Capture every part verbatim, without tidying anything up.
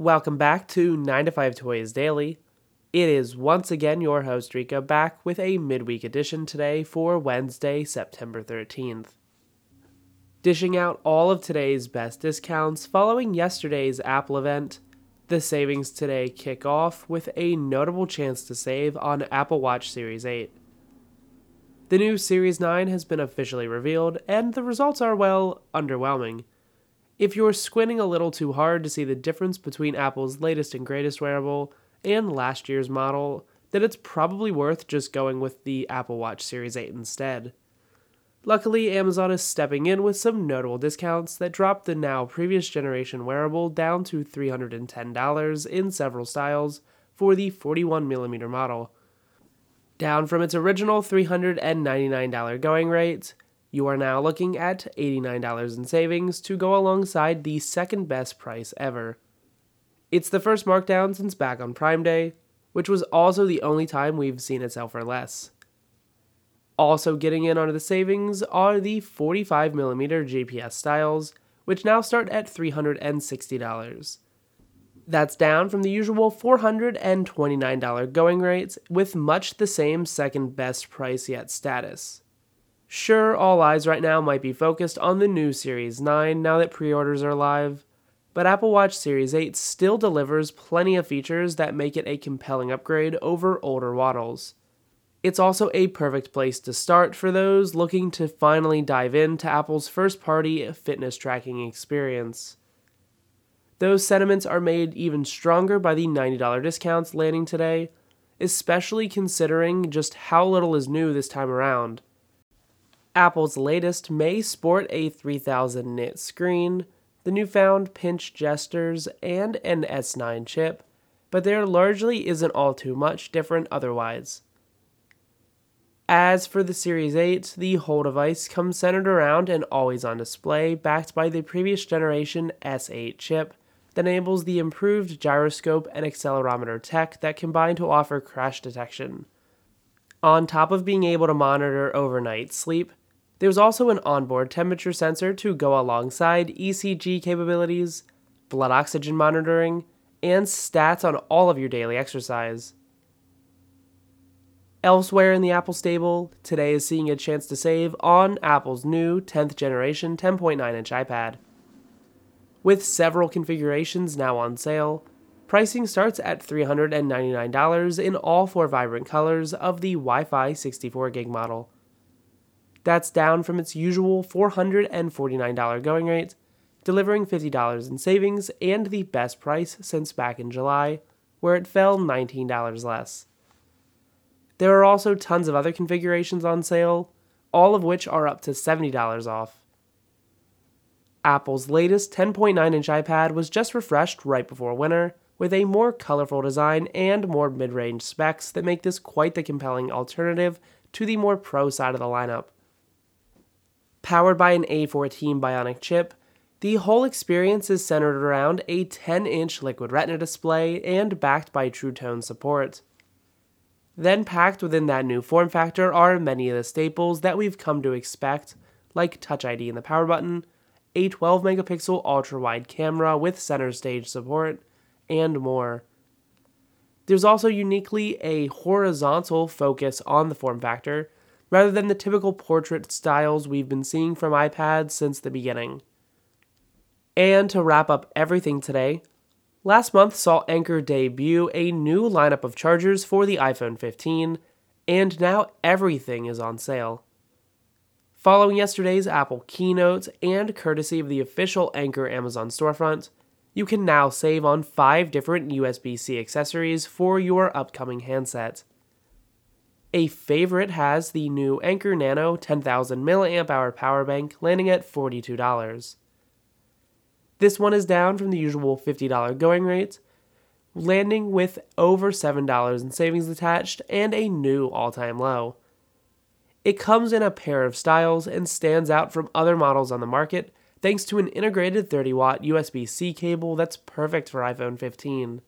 Welcome back to nine to five Toys Daily. It is once again your host Rika back with a midweek edition today for Wednesday, September thirteenth. Dishing out all of today's best discounts following yesterday's Apple event, the savings today kick off with a notable chance to save on Apple Watch Series eight. The new Series nine has been officially revealed, and the results are, well, underwhelming. If you're squinting a little too hard to see the difference between Apple's latest and greatest wearable and last year's model, then it's probably worth just going with the Apple Watch Series eight instead. Luckily, Amazon is stepping in with some notable discounts that drop the now previous generation wearable down to three hundred ten dollars in several styles for the forty-one millimeter model. Down from its original three hundred ninety-nine dollars going rate, you are now looking at eighty-nine dollars in savings to go alongside the second best price ever. It's the first markdown since back on Prime Day, which was also the only time we've seen it sell for less. Also getting in on the savings are the forty-five millimeter G P S styles, which now start at three hundred sixty dollars. That's down from the usual four hundred twenty-nine dollars going rates with much the same second best price yet status. Sure, all eyes right now might be focused on the new Series nine now that pre-orders are live, but Apple Watch Series eight still delivers plenty of features that make it a compelling upgrade over older models. It's also a perfect place to start for those looking to finally dive into Apple's first-party fitness tracking experience. Those sentiments are made even stronger by the ninety dollars discounts landing today, especially considering just how little is new this time around. Apple's latest may sport a three thousand nit screen, the newfound pinch gestures, and an S nine chip, but there largely isn't all too much different otherwise. As for the Series eight, the whole device comes centered around an always-on display backed by the previous generation S eight chip that enables the improved gyroscope and accelerometer tech that combine to offer crash detection. On top of being able to monitor overnight sleep, there's also an onboard temperature sensor to go alongside E C G capabilities, blood oxygen monitoring, and stats on all of your daily exercise. Elsewhere in the Apple stable, today is seeing a chance to save on Apple's new tenth generation ten point nine inch iPad. With several configurations now on sale, pricing starts at three hundred ninety-nine dollars in all four vibrant colors of the Wi-Fi sixty-four gig model. That's down from its usual four hundred forty-nine dollars going rate, delivering fifty dollars in savings and the best price since back in July, where it fell nineteen dollars less. There are also tons of other configurations on sale, all of which are up to seventy dollars off. Apple's latest ten point nine inch iPad was just refreshed right before winter, with a more colorful design and more mid-range specs that make this quite the compelling alternative to the more pro side of the lineup. Powered by an A fourteen Bionic chip, the whole experience is centered around a ten inch Liquid Retina display and backed by True Tone support. Then packed within that new form factor are many of the staples that we've come to expect, like Touch I D in the power button, a twelve megapixel ultra-wide camera with center stage support, and more. There's also uniquely a horizontal focus on the form factor, rather than the typical portrait styles we've been seeing from iPads since the beginning. And to wrap up everything today, last month saw Anker debut a new lineup of chargers for the iPhone fifteen, and now everything is on sale. Following yesterday's Apple keynote and courtesy of the official Anker Amazon storefront, you can now save on five different U S B C accessories for your upcoming handset. A favorite has the new Anker Nano ten thousand milliamp hour power bank landing at forty-two dollars. This one is down from the usual fifty dollars going rate, landing with over seven dollars in savings attached and a new all-time low. It comes in a pair of styles and stands out from other models on the market thanks to an integrated thirty watt U S B C cable that's perfect for iPhone fifteen.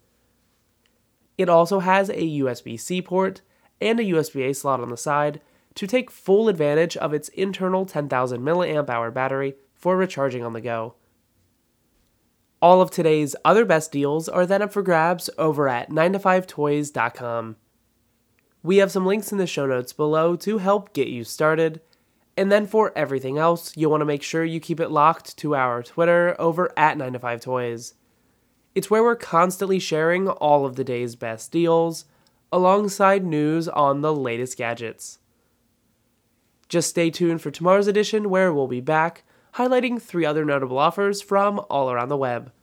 It also has a U S B C port and a U S B A slot on the side to take full advantage of its internal ten thousand milliamp hour battery for recharging on the go. All of today's other best deals are then up for grabs over at nine to five toys dot com. We have some links in the show notes below to help get you started. And then for everything else, you'll want to make sure you keep it locked to our Twitter over at nine to five toys. It's where we're constantly sharing all of the day's best deals, alongside news on the latest gadgets. Just stay tuned for tomorrow's edition, where we'll be back, highlighting three other notable offers from all around the web.